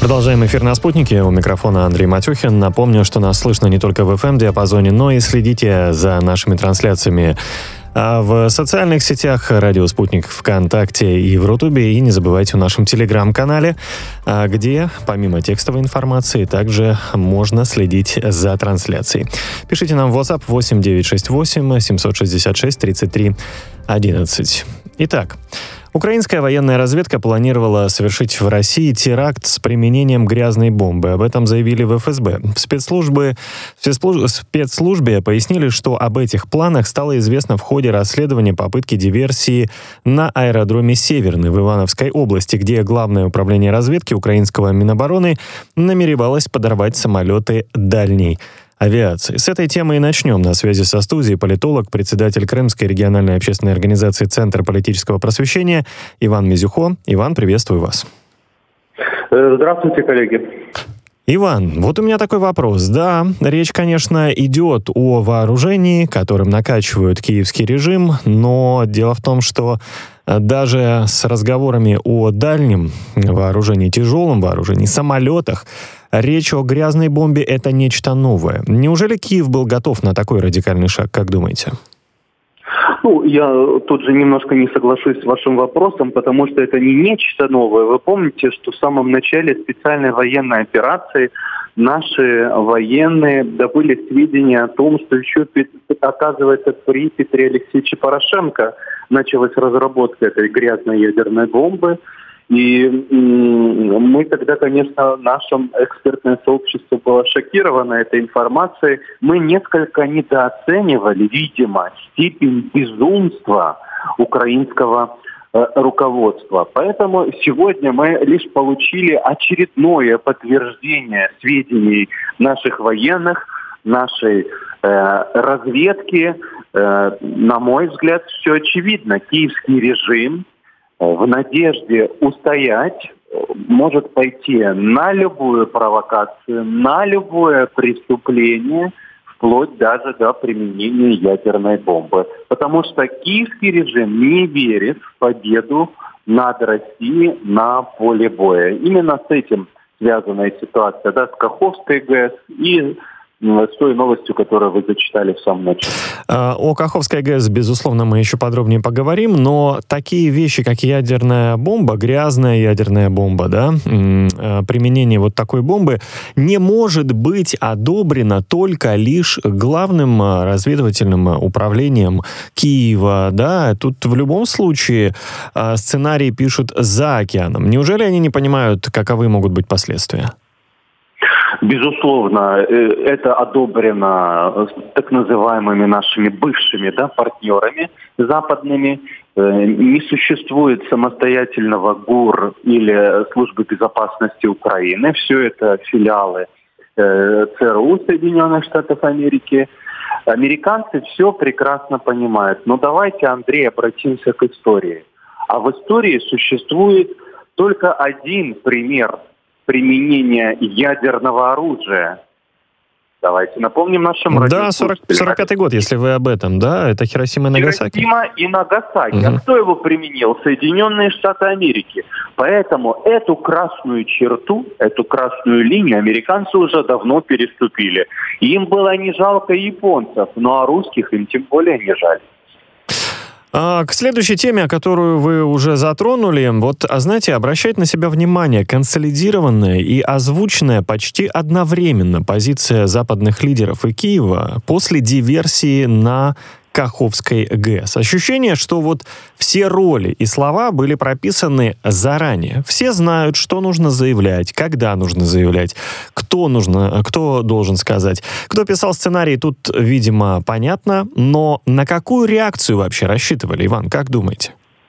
Продолжаем эфир на «Спутнике». У микрофона Андрей Матюхин. Напомню, что нас слышно не только в FM-диапазоне, но и следите за нашими трансляциями в социальных сетях «Радио Спутник», ВКонтакте и в Рутубе. И не забывайте о нашем телеграм-канале, где помимо текстовой информации также можно следить за трансляцией. Пишите нам в WhatsApp 8968 766 33 11. Итак, украинская военная разведка планировала совершить в России теракт с применением грязной бомбы. Об этом заявили в ФСБ. В спецслужбе пояснили, что об этих планах стало известно в ходе расследования попытки диверсии на аэродроме «Северный» в Ивановской области, где Главное управление разведки украинского Минобороны намеревалось подорвать самолеты дальней авиации. С этой темы и начнем. На связи со студией политолог, председатель Крымской региональной общественной организации «Центр политического просвещения» Иван Мизюхо. Иван, приветствую вас. Здравствуйте, коллеги. Иван, вот у меня такой вопрос. Да, речь, конечно, идет о вооружении, которым накачивают киевский режим, но дело в том, что даже с разговорами о дальнем вооружении, тяжелом вооружении, самолетах, речь о грязной бомбе — это нечто новое. Неужели Киев был готов на такой радикальный шаг, как думаете? Я тут же немножко не соглашусь с вашим вопросом, потому что это не нечто новое. Вы помните, что в самом начале специальной военной операции наши военные добыли сведения о том, что еще, оказывается, при Петре Алексеевиче Порошенко началась разработка этой грязной ядерной бомбы. И мы тогда, конечно, нашем экспертное сообщество было шокировано этой информацией. Мы несколько недооценивали, видимо, степень безумства украинского руководства. Поэтому сегодня мы лишь получили очередное подтверждение сведений наших военных, нашей разведки. На мой взгляд, все очевидно. Киевский режим в надежде устоять может пойти на любую провокацию, на любое преступление, вплоть даже до применения ядерной бомбы. Потому что киевский режим не верит в победу над Россией на поле боя. Именно с этим связана ситуация, с Каховской ГЭС и с той новостью, которую вы зачитали в самом начале. О Каховской ГЭС, безусловно, мы еще подробнее поговорим, но такие вещи, как ядерная бомба, грязная ядерная бомба, применение вот такой бомбы не может быть одобрено только лишь главным разведывательным управлением Киева, Тут в любом случае сценарий пишут за океаном. Неужели они не понимают, каковы могут быть последствия? Безусловно, это одобрено так называемыми нашими бывшими партнерами западными. Не существует самостоятельного ГУР или Службы безопасности Украины. Все это филиалы ЦРУ Соединенных Штатов Америки. Американцы все прекрасно понимают. Но давайте, Андрей, обратимся к истории. А в истории существует только один пример применения ядерного оружия. Давайте напомним нашим радиослушателям. Да, 45-й год, если вы об этом, это Хиросима и Нагасаки. Хиросима и Нагасаки. А кто его применил? Соединенные Штаты Америки. Поэтому эту красную черту, эту красную линию американцы уже давно переступили. Им было не жалко японцев, а русских им тем более не жаль. К следующей теме, которую вы уже затронули, знаете, обращает на себя внимание консолидированная и озвученная почти одновременно позиция западных лидеров и Киева после диверсии на Каховской ГЭС. Ощущение, что все роли и слова были прописаны заранее. Все знают, что нужно заявлять, когда нужно заявлять, кто должен сказать. Кто писал сценарий, тут, видимо, понятно, но на какую реакцию вообще рассчитывали, Иван, как думаете?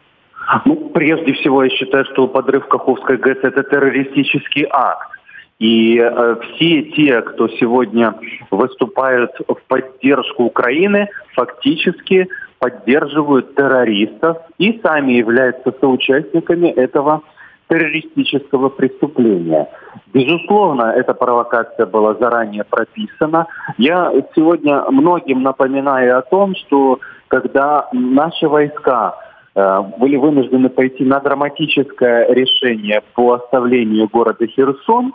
Прежде всего, я считаю, что подрыв Каховской ГЭС – это террористический акт. И все те, кто сегодня выступают в поддержку Украины, фактически поддерживают террористов и сами являются соучастниками этого террористического преступления. Безусловно, эта провокация была заранее прописана. Я сегодня многим напоминаю о том, что когда наши войска были вынуждены пойти на драматическое решение по оставлению города Херсон.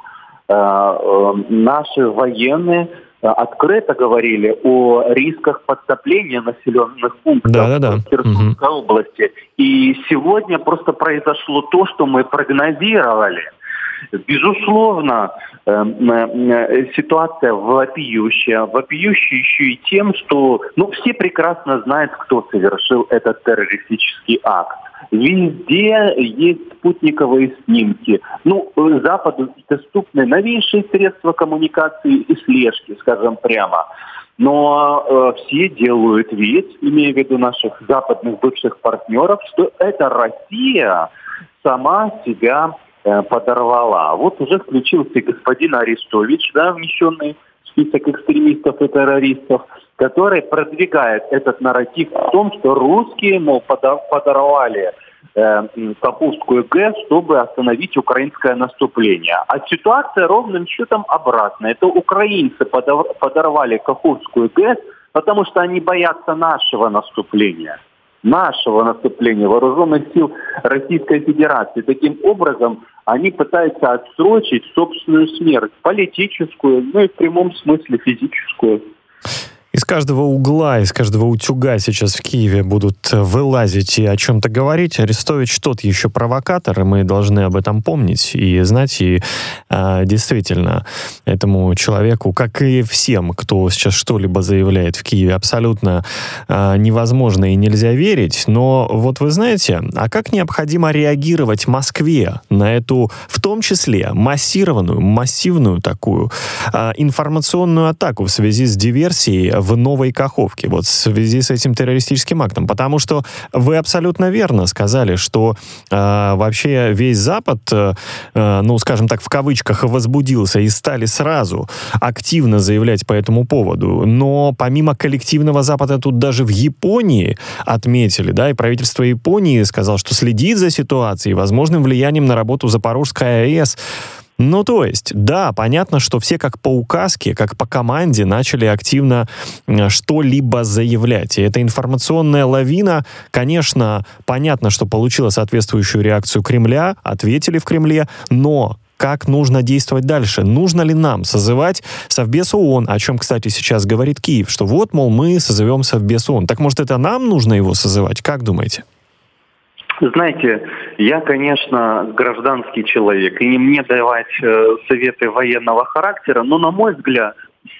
Наши военные открыто говорили о рисках подтопления населенных пунктов в Херсонской области. И сегодня просто произошло то, что мы прогнозировали. Безусловно, ситуация вопиющая. Вопиющая еще и тем, что все прекрасно знают, кто совершил этот террористический акт. Везде есть спутниковые снимки. Западу доступны новейшие средства коммуникации и слежки, скажем прямо. Но все делают вид, имея в виду наших западных бывших партнеров, что это Россия сама себя подорвала. Вот уже включился господин Арестович, внесенный в список экстремистов и террористов, который продвигает этот нарратив в том, что русские, подорвали Каховскую ГЭС, чтобы остановить украинское наступление. А ситуация ровным счетом обратная. Это украинцы подорвали Каховскую ГЭС, потому что они боятся нашего наступления вооруженных сил Российской Федерации. Таким образом, они пытаются отсрочить собственную смерть, политическую, и в прямом смысле физическую. Из каждого угла, из каждого утюга сейчас в Киеве будут вылазить и о чем-то говорить. Арестович тот еще провокатор, и мы должны об этом помнить и знать. И действительно, этому человеку, как и всем, кто сейчас что-либо заявляет в Киеве, абсолютно невозможно и нельзя верить. Но вот вы знаете, а как необходимо реагировать Москве на эту, в том числе, массивную такую информационную атаку в связи с диверсией в Новой Каховке, вот в связи с этим террористическим актом? Потому что вы абсолютно верно сказали, что вообще весь Запад, скажем так, в кавычках, возбудился и стали сразу активно заявлять по этому поводу. Но помимо коллективного Запада, тут даже в Японии отметили, и правительство Японии сказало, что следит за ситуацией, возможным влиянием на работу Запорожской АЭС. То есть, понятно, что все как по указке, как по команде начали активно что-либо заявлять. И эта информационная лавина, конечно, понятно, что получила соответствующую реакцию Кремля, ответили в Кремле, но как нужно действовать дальше? Нужно ли нам созывать Совбез ООН, о чем, кстати, сейчас говорит Киев, что мы созовем Совбез ООН. Так может, это нам нужно его созывать? Как думаете? Знаете, я, конечно, гражданский человек, и не мне давать советы военного характера, но, на мой взгляд,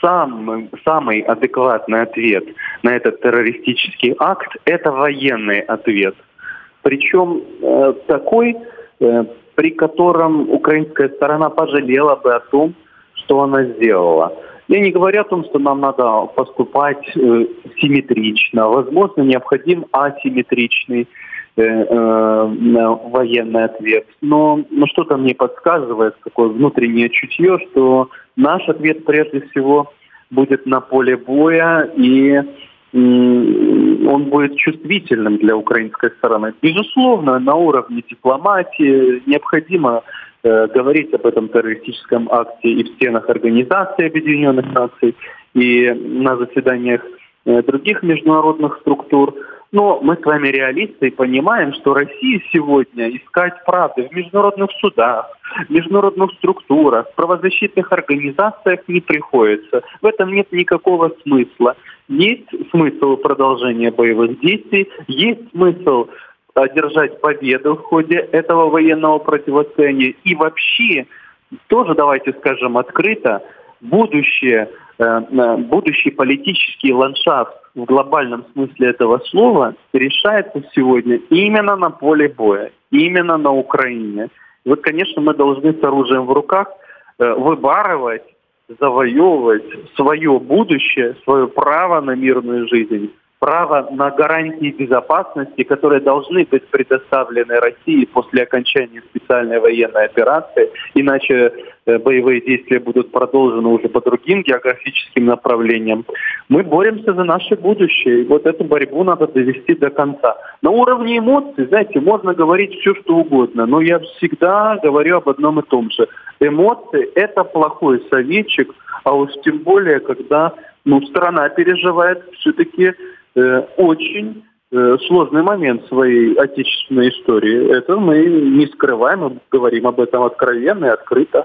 самый адекватный ответ на этот террористический акт – это военный ответ. Причем такой, при котором украинская сторона пожалела бы о том, что она сделала. Я не говорю о том, что нам надо поступать симметрично. Возможно, необходим асимметричный военный ответ. Но что-то мне подсказывает, такое внутреннее чутье, что наш ответ прежде всего будет на поле боя, и он будет чувствительным для украинской стороны. Безусловно, на уровне дипломатии необходимо говорить об этом террористическом акте и в стенах Организации Объединенных Наций, и на заседаниях других международных структур. Но мы с вами реалисты и понимаем, что России сегодня искать правды в международных судах, в международных структурах, в правозащитных организациях не приходится. В этом нет никакого смысла. Есть смысл продолжения боевых действий, есть смысл одержать победу в ходе этого военного противостояния. И вообще, тоже давайте скажем открыто, будущий политический ландшафт в глобальном смысле этого слова решается сегодня именно на поле боя, именно на Украине. И вот, конечно, мы должны с оружием в руках выбарывать, завоевывать свое будущее, свое право на мирную жизнь, право на гарантии безопасности, которые должны быть предоставлены России после окончания специальной военной операции, иначе боевые действия будут продолжены уже по другим географическим направлениям. Мы боремся за наше будущее, и вот эту борьбу надо довести до конца. На уровне эмоций, знаете, можно говорить все, что угодно, но я всегда говорю об одном и том же. Эмоции – это плохой советчик, а уж тем более, когда страна переживает все-таки очень сложный момент своей отечественной истории. Это мы не скрываем, мы говорим об этом откровенно и открыто.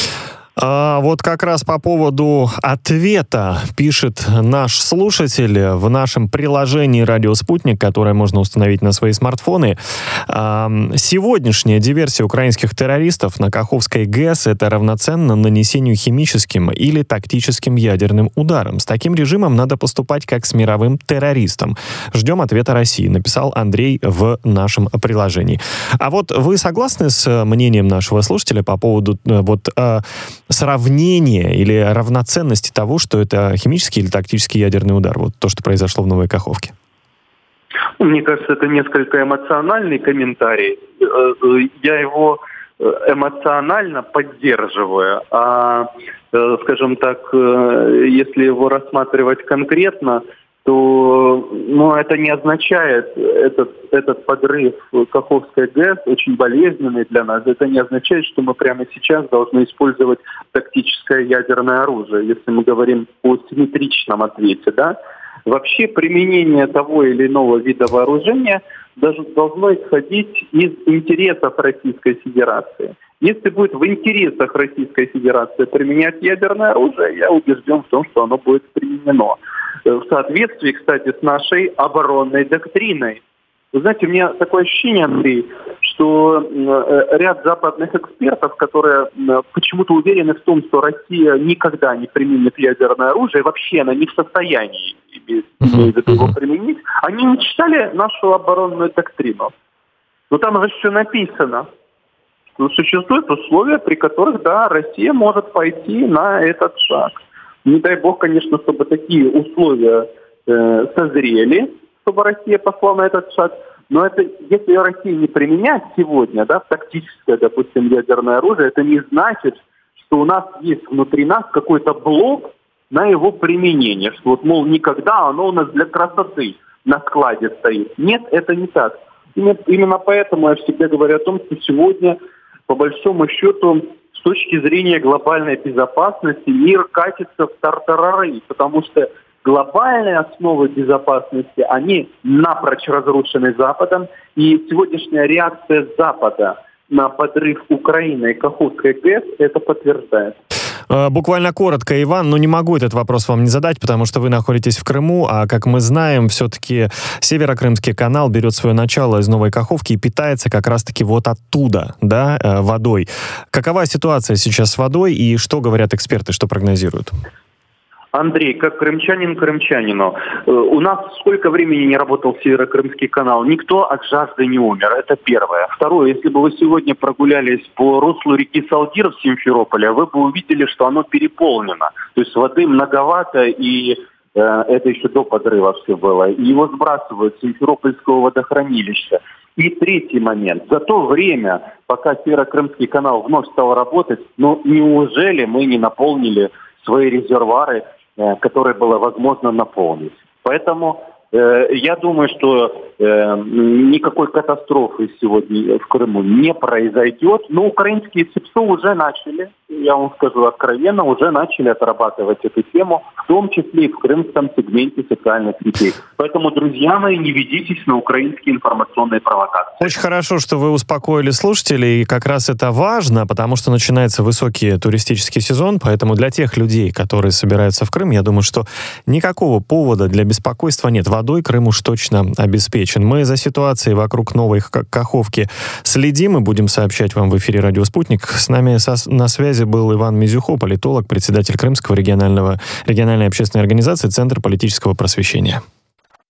Вот как раз по поводу ответа пишет наш слушатель в нашем приложении «Радио Спутник», которое можно установить на свои смартфоны. Сегодняшняя диверсия украинских террористов на Каховской ГЭС — это равноценно нанесению химическим или тактическим ядерным ударом. С таким режимом надо поступать как с мировым террористом. Ждем ответа России, написал Андрей в нашем приложении. А вот вы согласны с мнением нашего слушателя по поводу сравнения или равноценности того, что это химический или тактический ядерный удар, вот то, что произошло в Новой Каховке? Мне кажется, это несколько эмоциональный комментарий. Я его эмоционально поддерживаю. А, скажем так, если его рассматривать конкретно, то это не означает, этот подрыв Каховской ГЭС очень болезненный для нас. Это не означает, что мы прямо сейчас должны использовать тактическое ядерное оружие, если мы говорим о симметричном ответе, да. Вообще применение того или иного вида вооружения даже должно исходить из интересов Российской Федерации. Если будет в интересах Российской Федерации применять ядерное оружие, я убежден в том, что оно будет применено. В соответствии, кстати, с нашей оборонной доктриной. Вы знаете, у меня такое ощущение, Андрей, что ряд западных экспертов, которые почему-то уверены в том, что Россия никогда не применит ядерное оружие, вообще она не в состоянии его применить, они не читали нашу оборонную доктрину. Но там же все написано. Существуют условия, при которых, да, Россия может пойти на этот шаг. Не дай бог, конечно, чтобы такие условия созрели, чтобы Россия пошла на этот шаг. Но это, если Россия не применять сегодня, да, тактическое, допустим, ядерное оружие, это не значит, что у нас есть внутри нас какой-то блок на его применение. Что вот, мол, никогда оно у нас для красоты на складе стоит. Нет, это не так. Именно поэтому я всегда говорю о том, что сегодня, по большому счету, с точки зрения глобальной безопасности, мир катится в тартарары, потому что глобальные основы безопасности, они напрочь разрушены Западом, и сегодняшняя реакция Запада на подрыв Украины и Каховской ГЭС это подтверждает. Буквально коротко, Иван, но не могу этот вопрос вам не задать, потому что вы находитесь в Крыму, а, как мы знаем, все-таки Северокрымский канал берет свое начало из Новой Каховки и питается как раз-таки вот оттуда, да, водой. Какова ситуация сейчас с водой и что говорят эксперты, что прогнозируют? Андрей, как крымчанин крымчанину, у нас сколько времени не работал Северокрымский канал? Никто от жажды не умер, это первое. Второе, если бы вы сегодня прогулялись по руслу реки Салдир в Симферополе, вы бы увидели, что оно переполнено. То есть воды многовато, и это еще до подрыва все было. И его сбрасывают с Симферопольского водохранилища. И третий момент. За то время, пока Северокрымский канал вновь стал работать, неужели мы не наполнили свои резервуары, которые было возможно наполнить. Поэтому я думаю, что никакой катастрофы сегодня в Крыму не произойдет. Но украинские СИПСО уже начали, я вам скажу откровенно, уже начали отрабатывать эту тему, в том числе и в крымском сегменте социальных сетей. Поэтому, друзья мои, не ведитесь на украинские информационные провокации. Очень хорошо, что вы успокоили слушателей, и как раз это важно, потому что начинается высокий туристический сезон, поэтому для тех людей, которые собираются в Крым, я думаю, что никакого повода для беспокойства нет. Водой Крым уж точно обеспечен. Мы за ситуацией вокруг Новой Каховки следим и будем сообщать вам в эфире «Радио Спутник». С нами на связи был Иван Мизюхо, политолог, председатель Крымского региональной общественной организации «Центр политического просвещения».